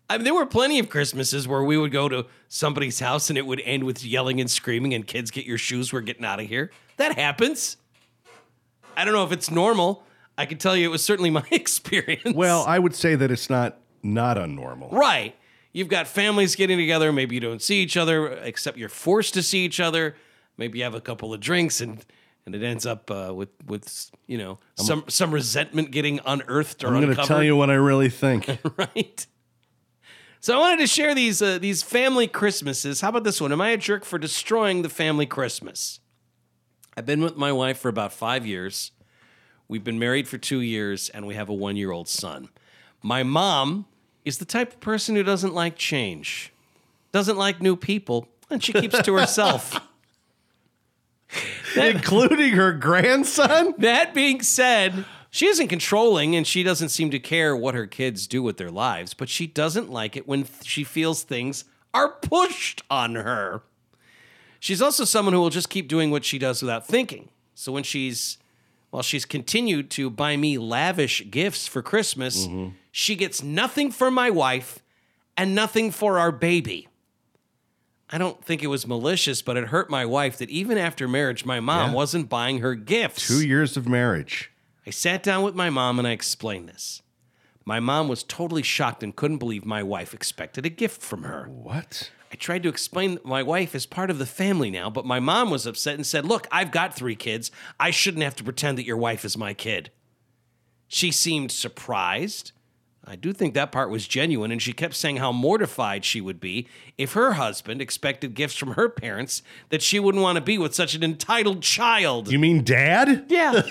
I mean, there were plenty of Christmases where we would go to somebody's house and it would end with yelling and screaming and kids get your shoes, we're getting out of here. That happens. I don't know if it's normal. I can tell you it was certainly my experience. Well, I would say that it's not not unnormal. Right. You've got families getting together. Maybe you don't see each other, except you're forced to see each other. Maybe you have a couple of drinks and and it ends up uh, with, with you know, some, some resentment getting unearthed or I'm uncovered. going to tell you what I really think. Right. So I wanted to share these uh, these family Christmases. How about this one? Am I a jerk for destroying the family Christmas? I've been with my wife for about five years. We've been married for two years, and we have a one-year-old son. My mom is the type of person who doesn't like change, doesn't like new people, and she keeps to herself. That, including her grandson? That being said, she isn't controlling, and she doesn't seem to care what her kids do with their lives, but she doesn't like it when th- she feels things are pushed on her. She's also someone who will just keep doing what she does without thinking. So when she's, well, she's continued to buy me lavish gifts for Christmas, mm-hmm. she gets nothing for my wife and nothing for our baby. I don't think it was malicious, but it hurt my wife that even after marriage, my mom Yeah. wasn't buying her gifts. Two years of marriage. I sat down with my mom and I explained this. My mom was totally shocked and couldn't believe my wife expected a gift from her. What? I tried to explain that my wife is part of the family now, but my mom was upset and said, look, I've got three kids. I shouldn't have to pretend that your wife is my kid. She seemed surprised. I do think that part was genuine, and she kept saying how mortified she would be if her husband expected gifts from her parents that she wouldn't want to be with such an entitled child. You mean dad? Yeah.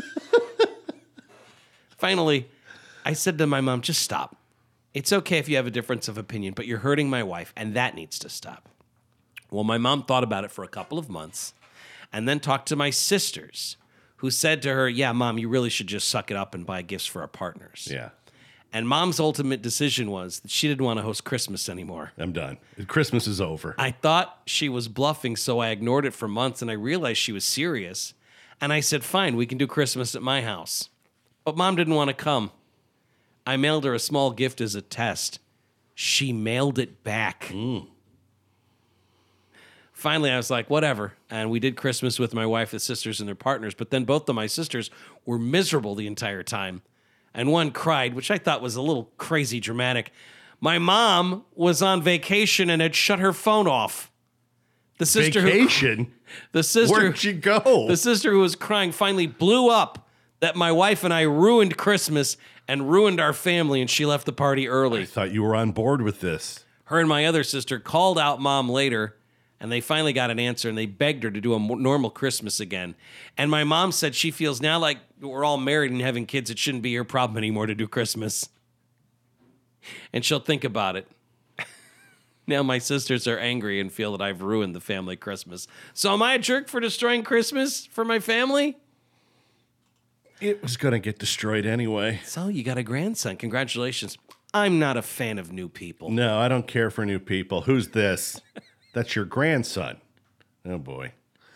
Finally, I said to my mom, just stop. It's okay if you have a difference of opinion, but you're hurting my wife, and that needs to stop. Well, my mom thought about it for a couple of months and then talked to my sisters, who said to her, yeah, Mom, you really should just suck it up and buy gifts for our partners. Yeah. And Mom's ultimate decision was that she didn't want to host Christmas anymore. I'm done. Christmas is over. I thought she was bluffing, so I ignored it for months, and I realized she was serious. And I said, fine, we can do Christmas at my house. But Mom didn't want to come. I mailed her a small gift as a test. She mailed it back. Mm. Finally, I was like, whatever. And we did Christmas with my wife, the sisters, and their partners. But then both of my sisters were miserable the entire time. And one cried, which I thought was a little crazy dramatic. My mom was on vacation and had shut her phone off. The sister vacation? Who, the sister, Where'd she go? The sister who was crying finally blew up that my wife and I ruined Christmas and ruined our family, and she left the party early. I thought you were on board with this. Her and my other sister called out Mom later, and they finally got an answer, and they begged her to do a normal Christmas again. And my mom said she feels now like we're all married and having kids, it shouldn't be her problem anymore to do Christmas. And she'll think about it. Now my sisters are angry and feel that I've ruined the family Christmas. So am I a jerk for destroying Christmas for my family? It was going to get destroyed anyway. So you got a grandson. Congratulations. I'm not a fan of new people. No, I don't care for new people. Who's this? That's your grandson. Oh, boy.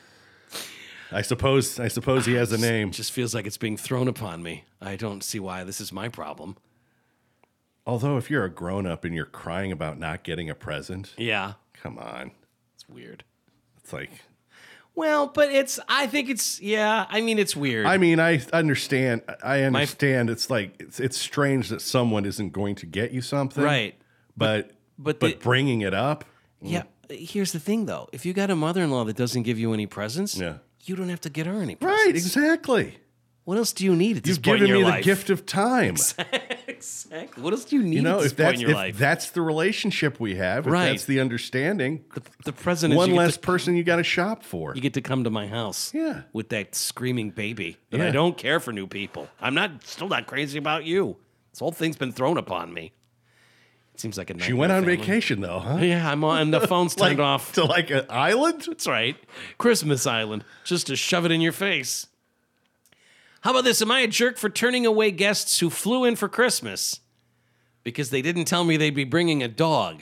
I suppose I suppose he has a name. It just feels like it's being thrown upon me. I don't see why this is my problem. Although if you're a grown-up and you're crying about not getting a present. Yeah. Come on. It's weird. It's like... Well, but it's, I think it's, yeah, I mean, it's weird. I mean, I understand. I understand. My, it's like, it's, it's strange that someone isn't going to get you something. Right. But, but, but the, bringing it up. Yeah. Mm. Here's the thing, though. If you got a mother-in-law that doesn't give you any presents, yeah. you don't have to get her any presents. Right, exactly. What else do you need at this You've point in your given me life? the gift of time. Exactly. What else do you need you know, at this if point that's, in your if life? that's the relationship we have, if right. that's the understanding, the, the present one is less to, person you got to shop for. You get to come to my house yeah. with that screaming baby. And yeah. I don't care for new people. I'm not still not crazy about you. This whole thing's been thrown upon me. It seems like a nightmare. She went on family. vacation, though, huh? Yeah, I'm on. The phone's turned like, off. To like an island? That's right. Christmas Island. Just to shove it in your face. How about this? Am I a jerk for turning away guests who flew in for Christmas because they didn't tell me they'd be bringing a dog?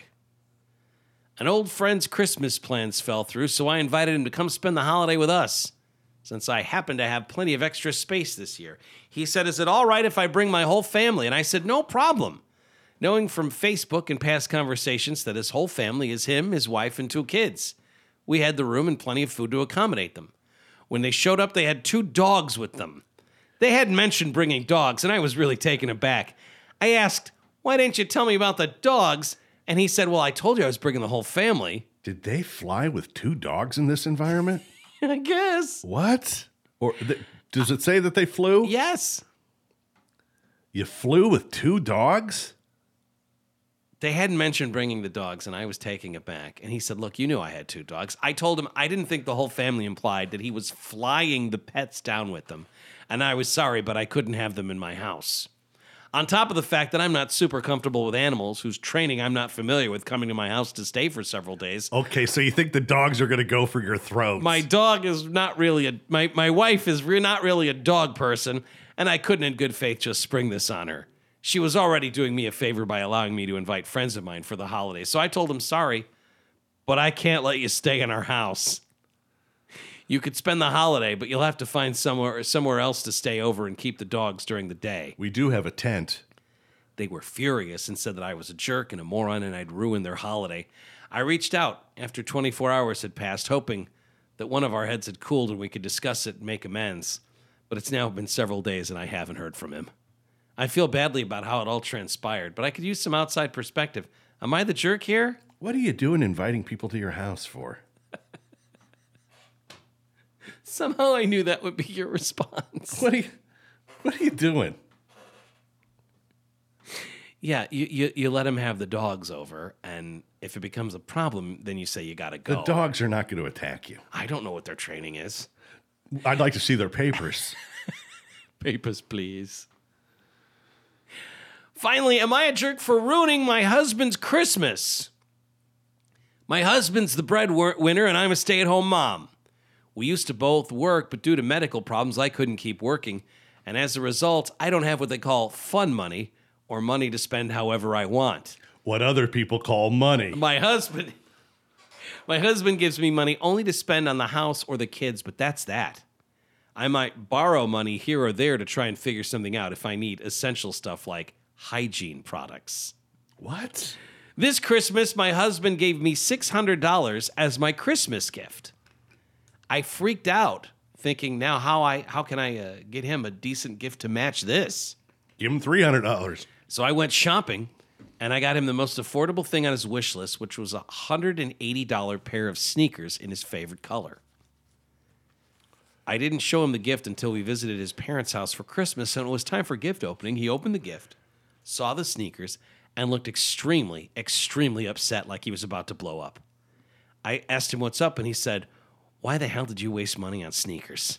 An old friend's Christmas plans fell through, so I invited him to come spend the holiday with us, since I happen to have plenty of extra space this year. He said, is it all right if I bring my whole family? And I said, no problem. knowing from Facebook and past conversations that his whole family is him, his wife, and two kids. We had the room and plenty of food to accommodate them. When they showed up, they had two dogs with them. They hadn't mentioned bringing dogs, and I was really taken aback. I asked, why didn't you tell me about the dogs? And he said, well, I told you I was bringing the whole family. Did they fly with two dogs in this environment? I guess. What? Or th- does it say that they flew? Yes. You flew with two dogs? They hadn't mentioned bringing the dogs, and I was taking it back. And he said, look, you knew I had two dogs. I told him I didn't think the whole family implied that he was flying the pets down with them. And I was sorry, but I couldn't have them in my house. On top of the fact that I'm not super comfortable with animals whose training I'm not familiar with coming to my house to stay for several days. Okay, so you think the dogs are going to go for your throat? My dog is not really a... My, my wife is re- not really a dog person, and I couldn't in good faith just spring this on her. She was already doing me a favor by allowing me to invite friends of mine for the holidays. So I told him, sorry, but I can't let you stay in our house. You could spend the holiday, but you'll have to find somewhere somewhere else to stay over and keep the dogs during the day. We do have a tent. They were furious and said that I was a jerk and a moron and I'd ruined their holiday. I reached out after twenty-four hours had passed, hoping that one of our heads had cooled and we could discuss it and make amends. But it's now been several days and I haven't heard from him. I feel badly about how it all transpired, but I could use some outside perspective. Am I the jerk here? What are you doing inviting people to your house for? Somehow I knew that would be your response. What are you, what are you doing? Yeah, you, you, you let him have the dogs over, and if it becomes a problem, then you say you gotta go. The dogs are not going to attack you. I don't know what their training is. I'd like to see their papers. Papers, please. Finally, am I a jerk for ruining my husband's Christmas? My husband's the breadwinner, and I'm a stay-at-home mom. We used to both work, but due to medical problems, I couldn't keep working. And as a result, I don't have what they call fun money, or money to spend however I want. What other people call money. My husband, my husband gives me money only to spend on the house or the kids, but that's that. I might borrow money here or there to try and figure something out if I need essential stuff like hygiene products. What? This Christmas, my husband gave me six hundred dollars as my Christmas gift. I freaked out, thinking, now how I how can I uh, get him a decent gift to match this? Give him three hundred dollars. So I went shopping, and I got him the most affordable thing on his wish list, which was a one hundred eighty dollars pair of sneakers in his favorite color. I didn't show him the gift until we visited his parents' house for Christmas, and it was time for gift opening. He opened the gift, saw the sneakers, and looked extremely, extremely upset, like he was about to blow up. I asked him what's up, and he said, why the hell did you waste money on sneakers?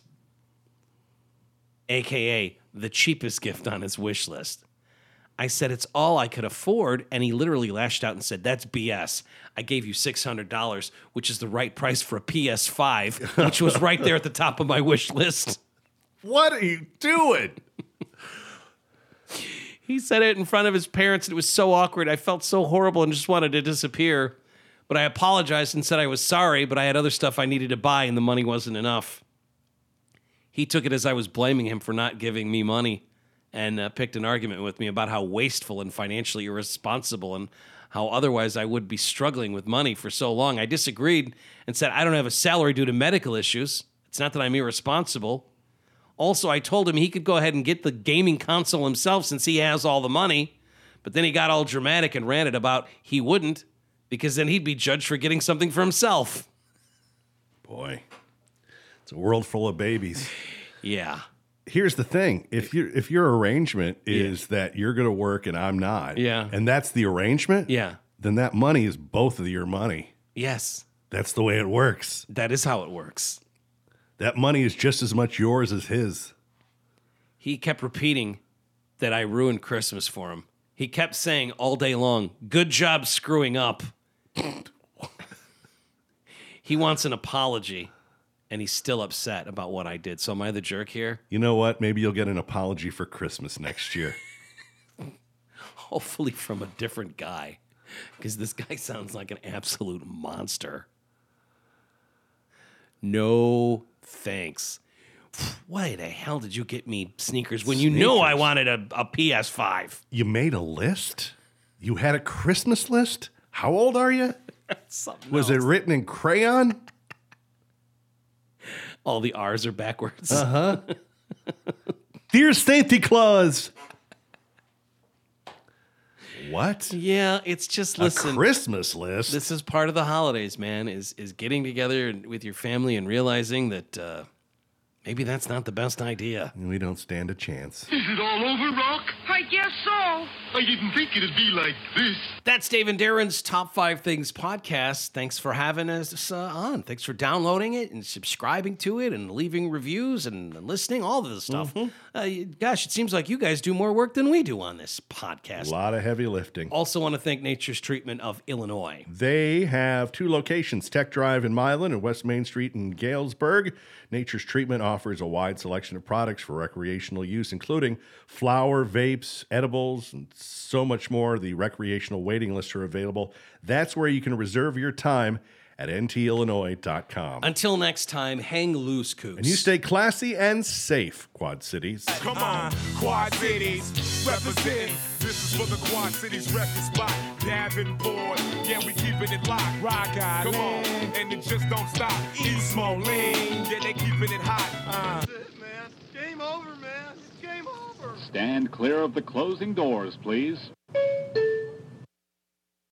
A K A the cheapest gift on his wish list. I said, it's all I could afford, and he literally lashed out and said, that's B S. I gave you six hundred dollars, which is the right price for a P S five, which was right there at the top of my wish list. What are you doing? He said it in front of his parents, and it was so awkward. I felt so horrible and just wanted to disappear. But I apologized and said I was sorry, but I had other stuff I needed to buy, and the money wasn't enough. He took it as I was blaming him for not giving me money, and uh, picked an argument with me about how wasteful and financially irresponsible and how otherwise I would be struggling with money for so long. I disagreed and said I don't have a salary due to medical issues. It's not that I'm irresponsible. Also, I told him he could go ahead and get the gaming console himself since he has all the money. But then he got all dramatic and ranted about he wouldn't, because then he'd be judged for getting something for himself. Boy, it's a world full of babies. Yeah. Here's the thing. If you if your arrangement is yeah. that you're going to work and I'm not, yeah. and that's the arrangement, yeah. then that money is both of your money. Yes. That's the way it works. That is how it works. That money is just as much yours as his. He kept repeating that I ruined Christmas for him. He kept saying all day long, good job screwing up. He wants an apology, and he's still upset about what I did. So am I the jerk here? You know what? Maybe you'll get an apology for Christmas next year. Hopefully from a different guy, because this guy sounds like an absolute monster. No thanks. Why the hell did you get me sneakers when you Sneakers? knew I wanted a, a P S five? You made a list? You had a Christmas list? How old are you? Was it written in crayon? All the R's are backwards. Uh-huh. Dear Santa Claus. What? Yeah, it's just, listen. A Christmas list? This is part of the holidays, man, is is getting together with your family and realizing that uh, maybe that's not the best idea. We don't stand a chance. Is it all over, Rock? I guess so. I didn't think it'd be like this. That's Dave and Darren's Top Five Things podcast. Thanks for having us uh, on. Thanks for downloading it and subscribing to it and leaving reviews and listening, all of this stuff. Mm-hmm. Uh, gosh, it seems like you guys do more work than we do on this podcast. A lot of heavy lifting. Also want to thank Nature's Treatment of Illinois. They have two locations, Tech Drive in Milan and West Main Street in Galesburg. Nature's Treatment offers a wide selection of products for recreational use, including flower, vapes, edibles, and so much more. The recreational waiting lists are available. That's where you can reserve your time at N T Illinois dot com. Until next time, hang loose, Coops. And you stay classy and safe, Quad Cities. Come on, Quad Cities, representing. This is for the Quad Cities record spot. Davenport, yeah, we keeping it locked. Rock Island, come on, and it just don't stop. East Moline, yeah, they keeping it hot. Uh. That's it, man. Game over, man. It's game over. Stand clear of the closing doors, please.